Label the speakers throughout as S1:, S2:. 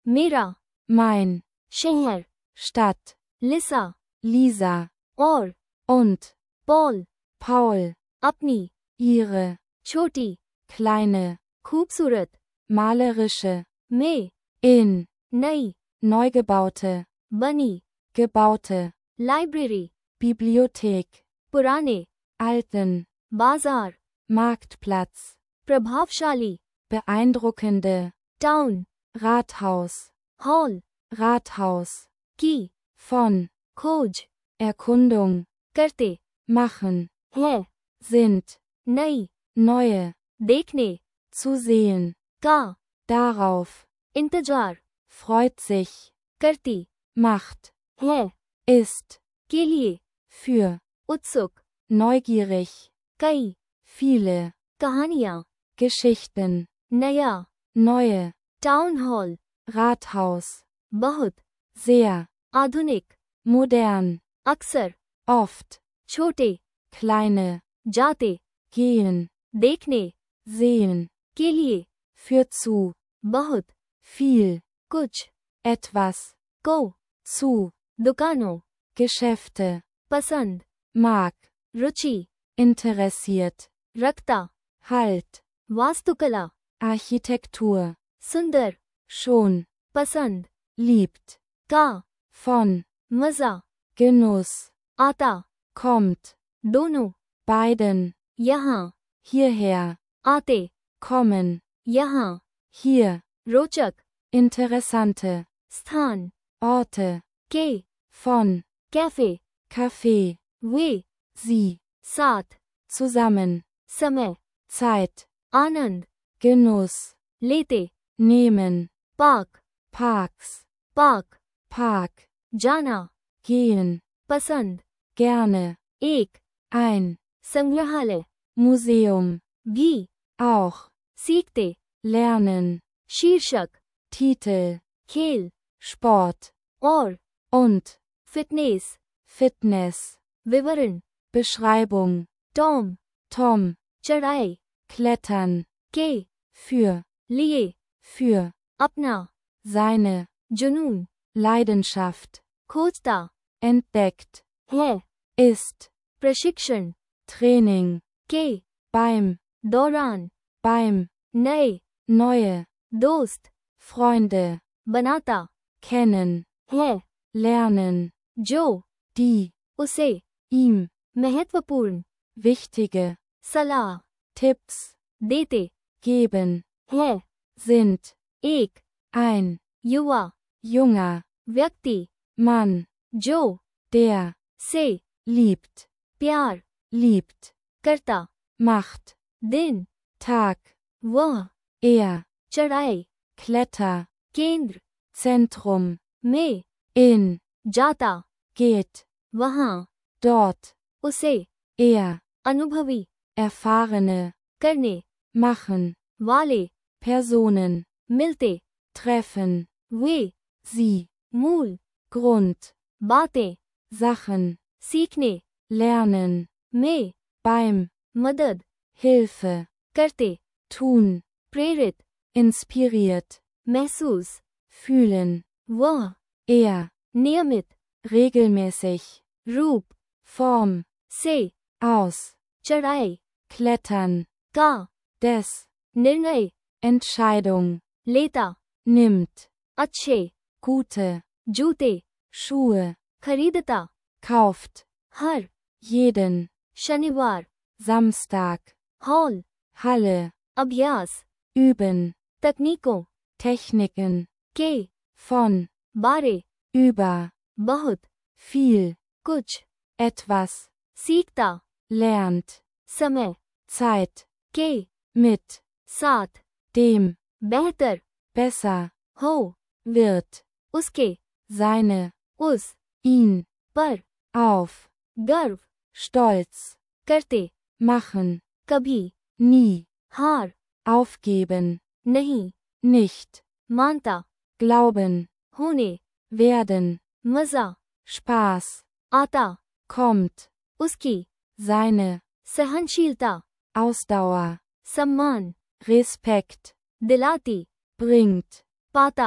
S1: मेरा,
S2: mein,
S1: शहर,
S2: Stadt,
S1: Lisa,
S2: Lisa,
S1: और,
S2: und,
S1: पॉल,
S2: Paul,
S1: अपनी,
S2: ihre,
S1: छोटी,
S2: kleine,
S1: खूबसूरत,
S2: malerische,
S1: में,
S2: in,
S1: नई,
S2: neugebaute,
S1: बनी,
S2: gebaute,
S1: लाइब्रेरी,
S2: Bibliothek,
S1: पुराने,
S2: alten,
S1: बाजार,
S2: Marktplatz,
S1: प्रभावशाली,
S2: beeindruckende,
S1: town,
S2: Rathaus,
S1: hall,
S2: Rathaus,
S1: की,
S2: von,
S1: खोज,
S2: Erkundung,
S1: करते,
S2: machen,
S1: है,
S2: sind,
S1: नई,
S2: neue,
S1: देखने,
S2: zu sehen,
S1: का,
S2: darauf,
S1: इंतजार,
S2: freut sich,
S1: करती,
S2: macht,
S1: है,
S2: ist,
S1: के लिए,
S2: für,
S1: उत्सुक,
S2: neugierig,
S1: कई,
S2: viele,
S1: कहानियाँ,
S2: Geschichten,
S1: नया,
S2: neue,
S1: टाउन हॉल,
S2: Rathaus,
S1: बहुत,
S2: sehr,
S1: आधुनिक,
S2: modern,
S1: अक्सर,
S2: oft,
S1: छोटे,
S2: kleine,
S1: जाते,
S2: gehen,
S1: देखने,
S2: sehen,
S1: के लिए,
S2: für zu,
S1: बहुत,
S2: viel,
S1: कुछ,
S2: etwas,
S1: को,
S2: zu,
S1: दुकानों,
S2: Geschäfte,
S1: पसंद,
S2: mag,
S1: रुचि,
S2: interessiert,
S1: रखता,
S2: halt,
S1: वास्तुकला,
S2: Architektur,
S1: सुंदर,
S2: schon,
S1: पसंद,
S2: liebt,
S1: का,
S2: von,
S1: मजा,
S2: Genuss,
S1: आता,
S2: kommt,
S1: दोनों,
S2: beiden,
S1: यहाँ,
S2: hierher,
S1: आते,
S2: kommen,
S1: यहाँ,
S2: hier,
S1: रोचक,
S2: interessante,
S1: स्थान,
S2: Orte,
S1: के,
S2: von,
S1: कैफे,
S2: Café,
S1: वे,
S2: sie,
S1: साथ,
S2: zusammen,
S1: समय,
S2: Zeit,
S1: आनंद,
S2: Genuss,
S1: लेते,
S2: nehmen,
S1: park,
S2: Parks,
S1: park,
S2: Park,
S1: जाना,
S2: gehen,
S1: पसंद,
S2: gerne,
S1: एक,
S2: ein,
S1: संग्रहालय,
S2: Museum,
S1: भी,
S2: auch,
S1: सीखते,
S2: lernen,
S1: शीर्षक,
S2: Titel,
S1: खेल,
S2: Sport,
S1: और,
S2: und,
S1: फिटनेस,
S2: Fitness,
S1: विवरण,
S2: Beschreibung,
S1: टॉम,
S2: Tom,
S1: चढ़ाई,
S2: klettern,
S1: के,
S2: für,
S1: लिए,
S2: für,
S1: अपना,
S2: seine,
S1: जुनून,
S2: Leidenschaft,
S1: खोजता,
S2: entdeckt,
S1: है,
S2: ist,
S1: प्रशिक्षण,
S2: Training,
S1: के,
S2: beim,
S1: दौरान,
S2: beim,
S1: नए,
S2: neue,
S1: दोस्त,
S2: Freunde,
S1: बनाता,
S2: kennen,
S1: है,
S2: lernen,
S1: जो,
S2: die,
S1: उसे,
S2: ihm,
S1: महत्वपूर्ण,
S2: wichtige,
S1: सलाह,
S2: Tipps,
S1: देते,
S2: geben,
S1: है,
S2: sind,
S1: एक,
S2: ein,
S1: युवा,
S2: junger,
S1: व्यक्ति,
S2: Mann,
S1: जो,
S2: der,
S1: से,
S2: liebt,
S1: प्यार,
S2: liebt,
S1: करता,
S2: macht,
S1: दिन,
S2: Tag,
S1: वह,
S2: er,
S1: चढ़ाई,
S2: Kletter,
S1: केंद्र,
S2: Zentrum,
S1: में,
S2: in,
S1: जाता,
S2: geht,
S1: वहाँ,
S2: dort,
S1: उसे,
S2: er,
S1: अनुभवी,
S2: erfahrene,
S1: करने,
S2: machen,
S1: वाले,
S2: Personen,
S1: मिलते,
S2: treffen,
S1: वे,
S2: sie,
S1: मूल,
S2: Grund,
S1: बातें,
S2: Sachen,
S1: सीखने,
S2: lernen,
S1: में,
S2: beim,
S1: मदद,
S2: Hilfe,
S1: करते,
S2: tun,
S1: प्रेरित,
S2: inspiriert,
S1: महसूस,
S2: fühlen,
S1: वह,
S2: er,
S1: नियमित,
S2: regelmäßig,
S1: रूप,
S2: Form,
S1: से,
S2: aus,
S1: चढ़ाई,
S2: klettern,
S1: का,
S2: des,
S1: निर्णय,
S2: Entscheidung,
S1: लेता,
S2: nimmt,
S1: अच्छे,
S2: gute,
S1: जूते,
S2: Schuhe,
S1: खरीदता,
S2: kauft,
S1: हर,
S2: jeden,
S1: शनिवार,
S2: Samstag,
S1: हॉल,
S2: Halle,
S1: अभ्यास,
S2: üben,
S1: तकनीकों,
S2: Techniken,
S1: के,
S2: von,
S1: बारे,
S2: über,
S1: बहुत,
S2: viel,
S1: कुछ,
S2: etwas,
S1: सीखता,
S2: lernt,
S1: समय,
S2: Zeit,
S1: के,
S2: mit,
S1: साथ,
S2: dem,
S1: बेहतर,
S2: besser,
S1: हो,
S2: wird,
S1: उसके,
S2: seine,
S1: उस,
S2: ihn,
S1: पर,
S2: auf,
S1: गर्व,
S2: stolz,
S1: करते,
S2: machen,
S1: कभी,
S2: nie,
S1: हार,
S2: aufgeben,
S1: नहीं,
S2: nicht,
S1: मानता,
S2: glauben,
S1: होने,
S2: werden,
S1: मजा,
S2: Spaß,
S1: आता,
S2: kommt,
S1: उसकी,
S2: seine,
S1: सहनशीलता,
S2: Ausdauer,
S1: सम्मान,
S2: Respekt,
S1: दिलाती,
S2: bringt,
S1: पाता,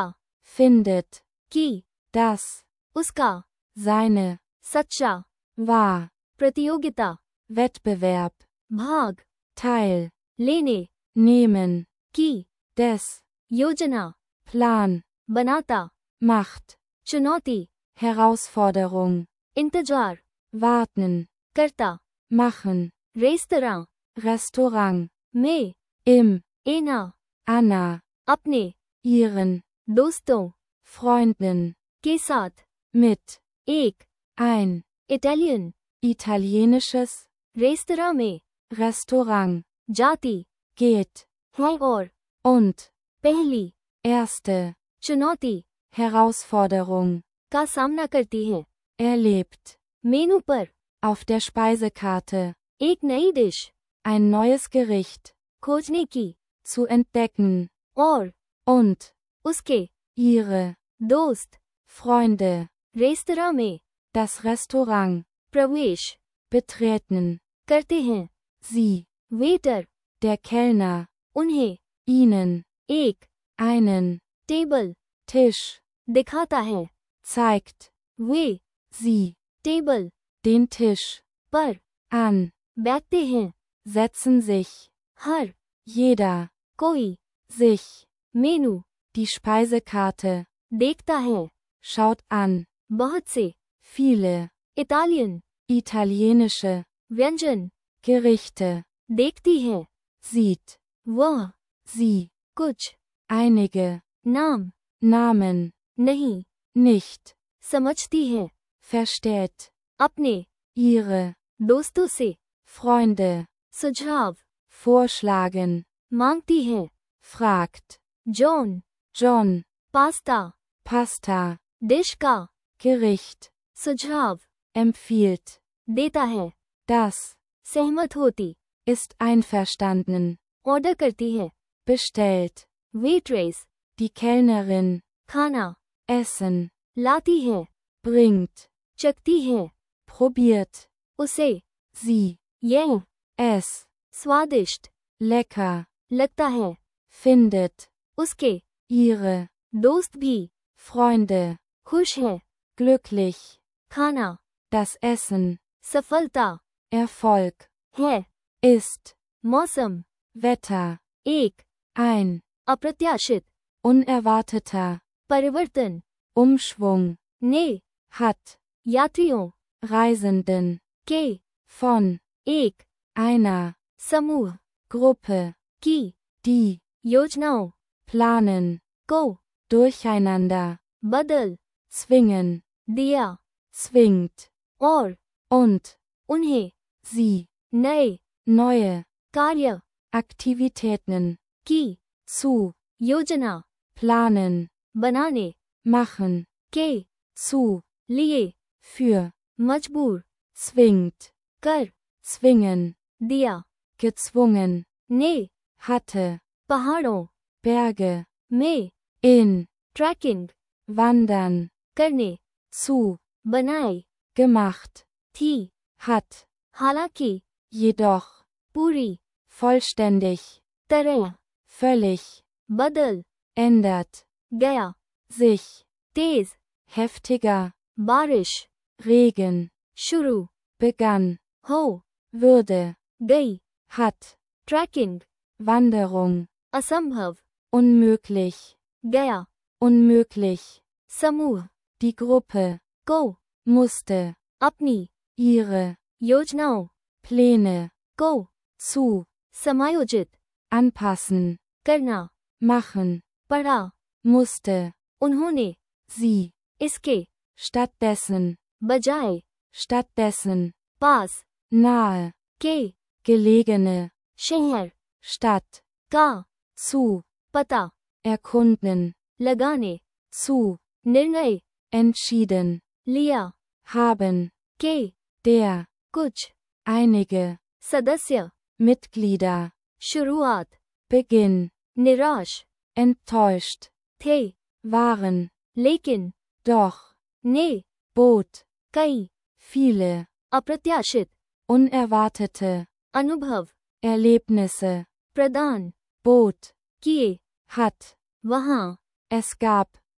S2: findet,
S1: की,
S2: das,
S1: उसका,
S2: seine,
S1: सच्चा,
S2: war,
S1: प्रतियोगिता,
S2: Wettbewerb,
S1: भाग,
S2: Teil,
S1: लेने,
S2: nehmen,
S1: की,
S2: des,
S1: योजना,
S2: Plan,
S1: बनाता,
S2: Macht,
S1: चुनौती,
S2: Herausforderung,
S1: इंतजार,
S2: warten,
S1: करता,
S2: machen,
S1: रेस्तरां,
S2: Restaurant,
S1: में,
S2: im,
S1: एना,
S2: Anna,
S1: अपने,
S2: ihren,
S1: दोस्तों,
S2: Freundin,
S1: के साथ,
S2: mit,
S1: एक,
S2: ein,
S1: इटालियन,
S2: italienisches,
S1: रेस्तरां में,
S2: Restaurant,
S1: जाती,
S2: geht,
S1: है और,
S2: und,
S1: पहली,
S2: erste,
S1: चुनौती,
S2: Herausforderung,
S1: का सामना करती हैं,
S2: erlebt,
S1: मेनू पर,
S2: auf der Speisekarte,
S1: एक नई डिश,
S2: ein neues Gericht,
S1: खोजने की,
S2: zu entdecken,
S1: और,
S2: und,
S1: उसके,
S2: ihre,
S1: दोस्त,
S2: Freunde,
S1: रेस्तरां में,
S2: das Restaurant,
S1: प्रवेश,
S2: betreten,
S1: करते हैं,
S2: sie,
S1: वेटर,
S2: der Kellner,
S1: उन्हें,
S2: ihnen,
S1: एक,
S2: einen,
S1: टेबल,
S2: Tisch,
S1: दिखाता है,
S2: zeigt,
S1: वे,
S2: sie,
S1: टेबल,
S2: den Tisch,
S1: पर,
S2: an,
S1: बैठते हैं,
S2: setzen sich,
S1: हर,
S2: jeder,
S1: कोई,
S2: sich,
S1: मेनू,
S2: die Speisekarte,
S1: देखता है,
S2: schaut an,
S1: बहुत से,
S2: viele,
S1: इटालियन,
S2: italienische,
S1: व्यंजन,
S2: Gerichte,
S1: देखती है,
S2: sieht,
S1: वह,
S2: sie,
S1: कुछ,
S2: einige,
S1: नाम,
S2: Namen,
S1: नहीं,
S2: nicht,
S1: समझती है,
S2: versteht,
S1: अपने,
S2: ihre,
S1: दोस्तों से,
S2: Freunde,
S1: सुझाव,
S2: vorschlagen,
S1: मांगती है,
S2: fragt,
S1: John,
S2: John,
S1: pasta,
S2: Pasta,
S1: dish का,
S2: Gericht,
S1: सुझाव,
S2: empfiehlt,
S1: देता है,
S2: das,
S1: सहमत होती,
S2: ist einverstanden,
S1: ऑर्डर करती है,
S2: bestellt,
S1: वेट्रेस,
S2: die Kellnerin,
S1: खाना,
S2: Essen,
S1: लाती है,
S2: bringt,
S1: चखती है,
S2: probiert,
S1: उसे,
S2: sie,
S1: यह,
S2: es,
S1: स्वादिष्ट,
S2: lecker,
S1: लगता है,
S2: findet,
S1: उसके,
S2: ihre,
S1: दोस्त भी,
S2: Freunde,
S1: खुश है,
S2: glücklich,
S1: खाना,
S2: das Essen,
S1: सफलता,
S2: Erfolg,
S1: है,
S2: ist,
S1: मौसम,
S2: Wetter,
S1: एक,
S2: ein,
S1: अप्रत्याशित,
S2: unerwarteter,
S1: परिवर्तन,
S2: Umschwung,
S1: ने,
S2: hat,
S1: यात्रियों,
S2: Reisenden,
S1: के,
S2: von,
S1: एक,
S2: einer,
S1: समूह,
S2: Gruppe,
S1: की,
S2: die,
S1: योजनाओं,
S2: planen,
S1: को,
S2: durcheinander,
S1: बदल,
S2: zwingen,
S1: दिया,
S2: zwingt,
S1: और,
S2: und,
S1: उन्हें,
S2: sie,
S1: नए,
S2: neue,
S1: कार्य,
S2: Aktivitäten,
S1: की,
S2: zu,
S1: योजना,
S2: planen,
S1: बनाने,
S2: machen,
S1: के,
S2: zu,
S1: लिए,
S2: für,
S1: मजबूर,
S2: zwingt,
S1: कर,
S2: zwingen,
S1: दिया,
S2: gezwungen,
S1: ने,
S2: hatte,
S1: पहाड़ों,
S2: Berge,
S1: में,
S2: in,
S1: ट्रैकिंग,
S2: wandern,
S1: करने,
S2: zu,
S1: बनाई,
S2: gemacht,
S1: थी,
S2: hat,
S1: हालांकि,
S2: jedoch,
S1: पूरी,
S2: vollständig,
S1: तरह,
S2: völlig,
S1: बदल,
S2: ändert,
S1: गया,
S2: sich,
S1: तेज,
S2: heftiger,
S1: बारिश,
S2: Regen,
S1: शुरू,
S2: begann,
S1: हो,
S2: würde,
S1: गई,
S2: hat,
S1: ट्रैकिंग,
S2: Wanderung,
S1: असंभव,
S2: unmöglich,
S1: गया,
S2: unmöglich,
S1: समूह,
S2: die Gruppe,
S1: को,
S2: musste,
S1: अपनी,
S2: ihre,
S1: योजनाओं,
S2: Pläne,
S1: को,
S2: zu,
S1: समायोजित,
S2: anpassen,
S1: करना,
S2: machen,
S1: पढ़ा,
S2: musste,
S1: उन्होंने,
S2: sie,
S1: इसके,
S2: stattdessen,
S1: बजाय,
S2: stattdessen,
S1: पास,
S2: nahe,
S1: के,
S2: gelegene,
S1: शहर,
S2: Stadt,
S1: का,
S2: zu,
S1: पता,
S2: erkunden,
S1: लगाने,
S2: zu,
S1: निर्णय,
S2: entschieden,
S1: लिया,
S2: haben,
S1: के,
S2: der,
S1: कुछ,
S2: einige,
S1: सदस्य,
S2: Mitglieder,
S1: शुरुआत,
S2: Beginn,
S1: निराश,
S2: enttäuscht,
S1: थे,
S2: waren,
S1: लेकिन,
S2: doch,
S1: ने,
S2: bot,
S1: कई,
S2: viele,
S1: अप्रत्याशित,
S2: unerwartete,
S1: अनुभव,
S2: Erlebnisse,
S1: प्रदान,
S2: bot,
S1: किए,
S2: hat,
S1: वहां,
S2: es gab,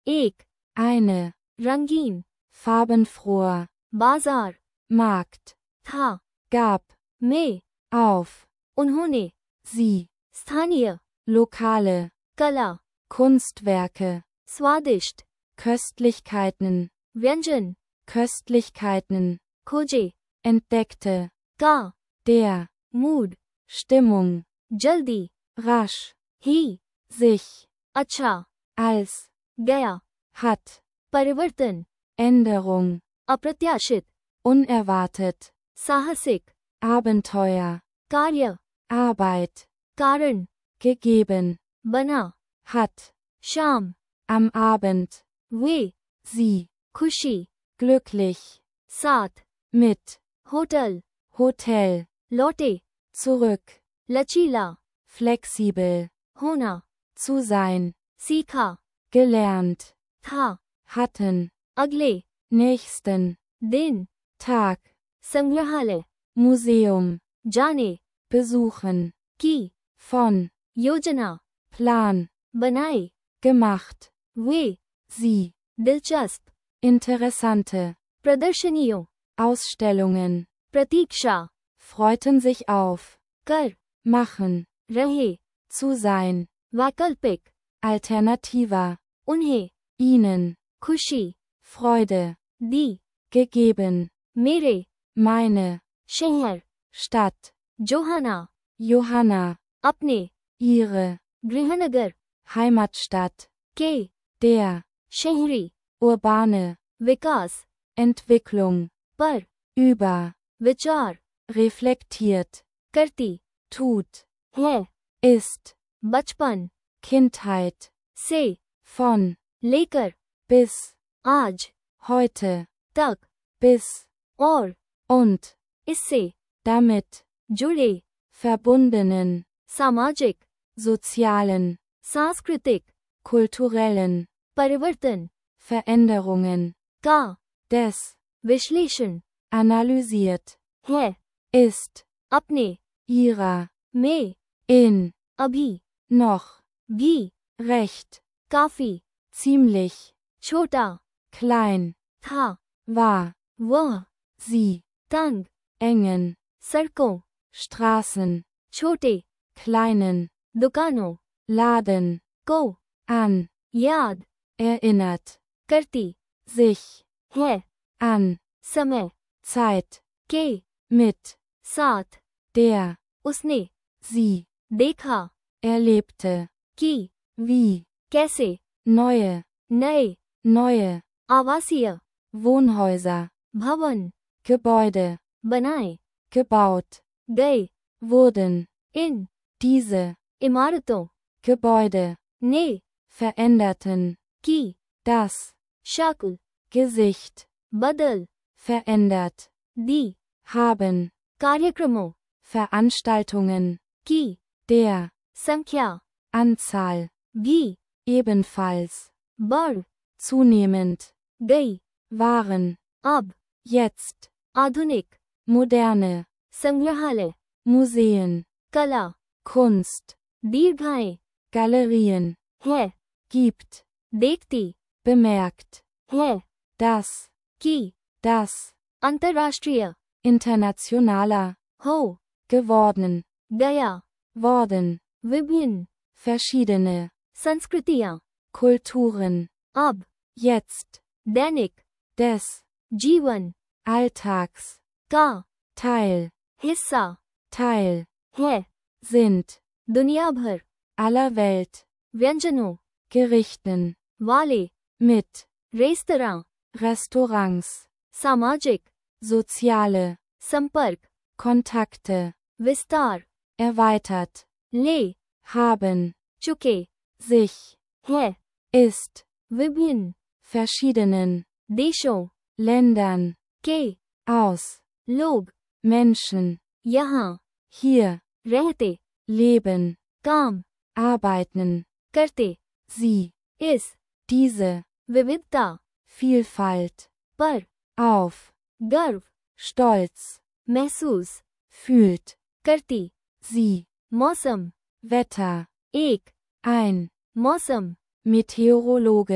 S1: एक,
S2: eine,
S1: रंगीन,
S2: farbenfroher,
S1: बाजार,
S2: Markt,
S1: था,
S2: gab,
S1: में,
S2: auf,
S1: उन्होंने,
S2: sie,
S1: स्थानीय,
S2: lokale,
S1: कला,
S2: Kunstwerke,
S1: स्वादिष्ट,
S2: Köstlichkeiten,
S1: व्यंजन,
S2: Köstlichkeiten,
S1: खोजे,
S2: entdeckte,
S1: का,
S2: der,
S1: मूड,
S2: Stimmung,
S1: जल्दी,
S2: rasch,
S1: ही,
S2: sich,
S1: अच्छा,
S2: als,
S1: गया,
S2: hat,
S1: परिवर्तन,
S2: Änderung,
S1: अप्रत्याशित,
S2: unerwartet,
S1: साहसिक,
S2: Abenteuer,
S1: कार्य,
S2: Arbeit,
S1: कारण,
S2: gegeben,
S1: बना,
S2: hat,
S1: शाम,
S2: am Abend,
S1: वे,
S2: sie,
S1: खुशी,
S2: glücklich,
S1: साथ,
S2: mit,
S1: होटल,
S2: Hotel,
S1: लौटे,
S2: zurück,
S1: लचीला,
S2: flexibel,
S1: होना,
S2: zu sein,
S1: सीखा,
S2: gelernt,
S1: था,
S2: hatten,
S1: अगले,
S2: nächsten,
S1: दिन,
S2: Tag,
S1: संग्रहालय,
S2: Museum,
S1: जाने,
S2: besuchen,
S1: की,
S2: von,
S1: योजना,
S2: Plan,
S1: बनाई,
S2: gemacht,
S1: वे,
S2: sie,
S1: दिलचस्प,
S2: interessante,
S1: प्रदर्शनियों,
S2: Ausstellungen,
S1: प्रतीक्षा,
S2: freuten sich auf,
S1: कर,
S2: machen,
S1: रहे,
S2: zu sein,
S1: वैकल्पिक,
S2: alternativer,
S1: उन्हें,
S2: ihnen,
S1: खुशी,
S2: Freude,
S1: दी,
S2: gegeben,
S1: मेरे,
S2: meine,
S1: शहर,
S2: Stadt,
S1: जोहाना,
S2: Johanna,
S1: अपने,
S2: ihre,
S1: गृहनगर,
S2: Heimatstadt,
S1: के,
S2: der,
S1: शहरी,
S2: urbane,
S1: विकास,
S2: Entwicklung,
S1: पर,
S2: über,
S1: विचार,
S2: reflektiert,
S1: करती,
S2: tut,
S1: है,
S2: ist,
S1: बचपन,
S2: Kindheit,
S1: से,
S2: von,
S1: लेकर,
S2: bis,
S1: आज,
S2: heute,
S1: तक,
S2: bis,
S1: और,
S2: und,
S1: इससे,
S2: damit,
S1: जुड़े,
S2: verbundenen,
S1: सामाजिक,
S2: sozialen,
S1: सांस्कृतिक,
S2: kulturellen,
S1: परिवर्तन,
S2: Veränderungen,
S1: का,
S2: des,
S1: विश्लेषण,
S2: analysiert,
S1: है,
S2: ist,
S1: अपने,
S2: ihrer,
S1: में,
S2: in,
S1: अभी,
S2: noch,
S1: भी,
S2: recht,
S1: काफी,
S2: ziemlich,
S1: छोटा,
S2: klein,
S1: था,
S2: war,
S1: वह,
S2: sie,
S1: तंग,
S2: engen,
S1: सड़कों,
S2: Straßen,
S1: छोटे,
S2: kleinen,
S1: दुकानों,
S2: Laden,
S1: को,
S2: an,
S1: याद,
S2: erinnert,
S1: करती,
S2: sich,
S1: है,
S2: an,
S1: समय,
S2: Zeit,
S1: के,
S2: mit,
S1: साथ,
S2: der,
S1: उसने,
S2: sie,
S1: देखा,
S2: erlebte,
S1: की,
S2: wie,
S1: कैसे,
S2: neue,
S1: नए,
S2: neue,
S1: आवासीय,
S2: Wohnhäuser,
S1: भवन,
S2: Gebäude,
S1: बनाए,
S2: gebaut,
S1: गए,
S2: wurden,
S1: इन,
S2: diese,
S1: इमारतों,
S2: Gebäude,
S1: ने,
S2: veränderten,
S1: की,
S2: das,
S1: शक्ल,
S2: Gesicht,
S1: बदल,
S2: verändert,
S1: दी,
S2: haben,
S1: कार्यक्रमों,
S2: Veranstaltungen,
S1: की,
S2: der,
S1: संख्या,
S2: Anzahl,
S1: भी,
S2: ebenfalls,
S1: बढ़,
S2: zunehmend,
S1: गई,
S2: waren,
S1: अब,
S2: jetzt,
S1: आधुनिक,
S2: moderne,
S1: संग्रहालय,
S2: Museen,
S1: कला,
S2: Kunst,
S1: दीर्घाएं,
S2: Galerien,
S1: है,
S2: gibt,
S1: देखती,
S2: bemerkt,
S1: है,
S2: das,
S1: की,
S2: das,
S1: अंतर्राष्ट्रीय,
S2: internationaler,
S1: हो,
S2: geworden,
S1: गया,
S2: worden,
S1: विभिन्न,
S2: verschiedene,
S1: संस्कृतियां,
S2: Kulturen,
S1: अब,
S2: jetzt,
S1: दैनिक,
S2: des,
S1: जीवन,
S2: Alltags,
S1: का,
S2: Teil,
S1: हिस्सा,
S2: Teil,
S1: है,
S2: sind,
S1: दुनिया भर,
S2: aller Welt,
S1: व्यंजनों,
S2: Gerichten,
S1: वाले,
S2: mit,
S1: रेस्तरां,
S2: Restaurants,
S1: सामाजिक,
S2: soziale,
S1: संपर्क,
S2: Kontakte,
S1: विस्तार,
S2: erweitert,
S1: ले,
S2: haben,
S1: चुके,
S2: sich,
S1: है,
S2: ist,
S1: विभिन्न,
S2: verschiedenen,
S1: देशों,
S2: Ländern,
S1: के,
S2: aus,
S1: लोग,
S2: Menschen,
S1: यहाँ,
S2: hier,
S1: रहते,
S2: leben,
S1: काम,
S2: arbeiten,
S1: करते,
S2: sie,
S1: इस,
S2: diese,
S1: विविधता,
S2: Vielfalt,
S1: पर,
S2: auf,
S1: गर्व,
S2: stolz,
S1: महसूस,
S2: fühlt,
S1: करती,
S2: sie,
S1: मौसम,
S2: Wetter,
S1: एक,
S2: ein,
S1: मौसम,
S2: Meteorologe,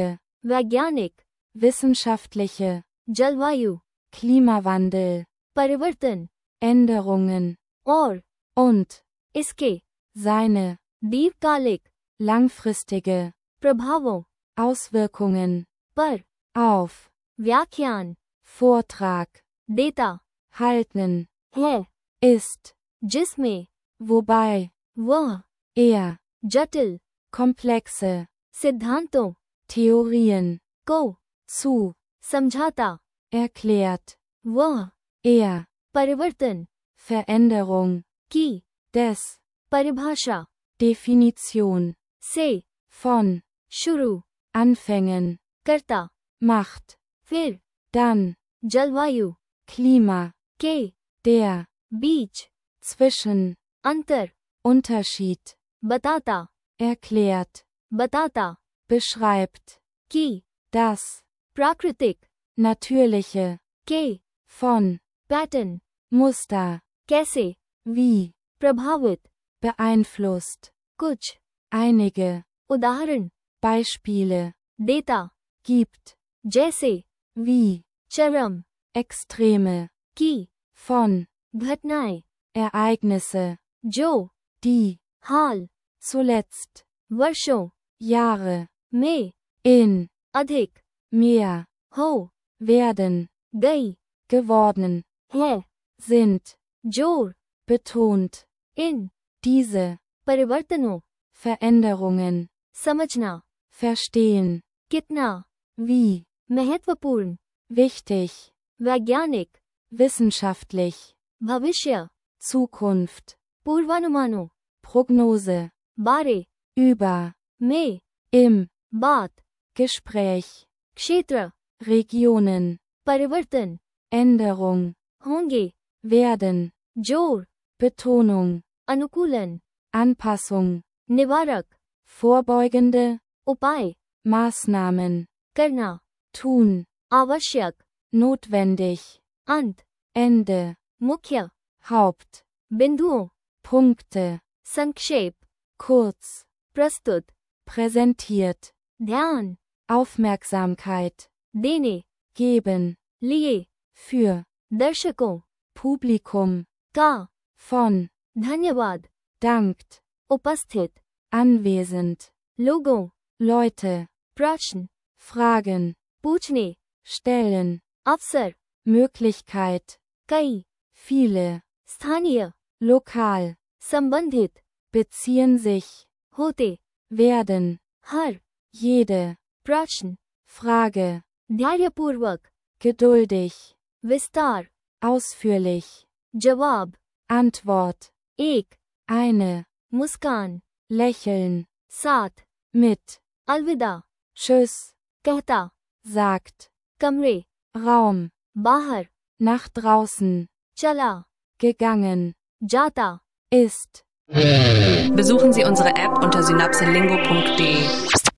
S1: वैज्ञानिक,
S2: wissenschaftliche,
S1: जलवायु,
S2: Klimawandel,
S1: परिवर्तन,
S2: Änderungen,
S1: और
S2: und,
S1: इसके
S2: seine,
S1: दीर्घकालिक
S2: langfristige,
S1: प्रभावों
S2: Auswirkungen,
S1: पर
S2: auf,
S1: व्याख्यान
S2: Vortrag,
S1: देता
S2: halten,
S1: है,
S2: ist,
S1: जिसमें
S2: wobei,
S1: वह
S2: er,
S1: जटिल
S2: komplexe,
S1: सिद्धांतों
S2: Theorien,
S1: को
S2: zu,
S1: समझाता,
S2: erklärt,
S1: वह
S2: er,
S1: परिवर्तन
S2: Veränderung,
S1: की
S2: des,
S1: परिभाषा
S2: Definition,
S1: से
S2: von,
S1: शुरू
S2: Anfängen,
S1: करता,
S2: macht,
S1: फिर
S2: dann,
S1: जलवायु
S2: Klima,
S1: के
S2: der,
S1: बीच
S2: zwischen,
S1: अंतर
S2: Unterschied,
S1: बताता,
S2: erklärt,
S1: बताता
S2: beschreibt,
S1: कि
S2: das,
S1: प्राकृतिक
S2: natürliche,
S1: के
S2: von,
S1: पैटर्न
S2: Muster,
S1: कैसे
S2: wie,
S1: प्रभावित
S2: beeinflusst,
S1: कुछ
S2: einige,
S1: उदाहरण
S2: Beispiele,
S1: देता,
S2: gibt,
S1: जैसे
S2: wie,
S1: चरम
S2: Extreme,
S1: की
S2: von,
S1: घटनाएं
S2: Ereignisse,
S1: जो
S2: die,
S1: हाल
S2: zuletzt,
S1: वर्षों
S2: Jahre,
S1: में
S2: in,
S1: अधिक
S2: mehr,
S1: हो
S2: werden,
S1: गई
S2: geworden,
S1: है,
S2: sind,
S1: जोर
S2: betont,
S1: इन
S2: diese,
S1: परिवर्तनों
S2: Veränderungen,
S1: समझना
S2: verstehen,
S1: कितना
S2: wie,
S1: महत्वपूर्ण
S2: wichtig,
S1: वैज्ञानिक
S2: wissenschaftlich,
S1: भविष्य
S2: Zukunft,
S1: पूर्वानुमानों
S2: Prognose,
S1: बारे
S2: über,
S1: में
S2: im,
S1: बात
S2: Gespräch,
S1: क्षेत्र
S2: Regionen,
S1: परिवर्तन
S2: Änderung,
S1: होंगे
S2: werden,
S1: जोर
S2: Betonung,
S1: अनुकूलन
S2: Anpassung,
S1: निवारक
S2: vorbeugende,
S1: उपाय
S2: Maßnahmen,
S1: करना
S2: tun,
S1: आवश्यक
S2: notwendig,
S1: अंत
S2: Ende,
S1: मुख्य
S2: Haupt,
S1: बिंदुओं
S2: Punkte,
S1: संक्षेप
S2: kurz,
S1: प्रस्तुत
S2: präsentiert,
S1: ध्यान
S2: Aufmerksamkeit,
S1: देने
S2: geben,
S1: लिए
S2: für,
S1: दर्शकों
S2: Publikum,
S1: का
S2: von,
S1: धन्यवाद
S2: dankt,
S1: उपस्थित
S2: anwesend,
S1: लोगों
S2: Leute,
S1: प्रश्न
S2: Fragen,
S1: पूछने
S2: stellen,
S1: अवसर
S2: Möglichkeit,
S1: कई
S2: viele,
S1: स्थानीय
S2: lokal,
S1: संबंधित
S2: beziehen sich,
S1: होते
S2: werden,
S1: हर
S2: jede,
S1: प्रश्न
S2: Frage,
S1: धैर्यपूर्वक
S2: geduldig,
S1: विस्तार
S2: ausführlich,
S1: जवाब
S2: Antwort,
S1: एक
S2: eine,
S1: मुस्कान
S2: lächeln,
S1: साथ
S2: mit,
S1: अलविदा
S2: tschüss,
S1: कहता
S2: sagt,
S1: कमरे
S2: Raum,
S1: बाहर
S2: nach draußen,
S1: चला
S2: gegangen,
S1: जाता
S2: ist.
S3: Besuchen Sie unsere App unter synapselingo.de.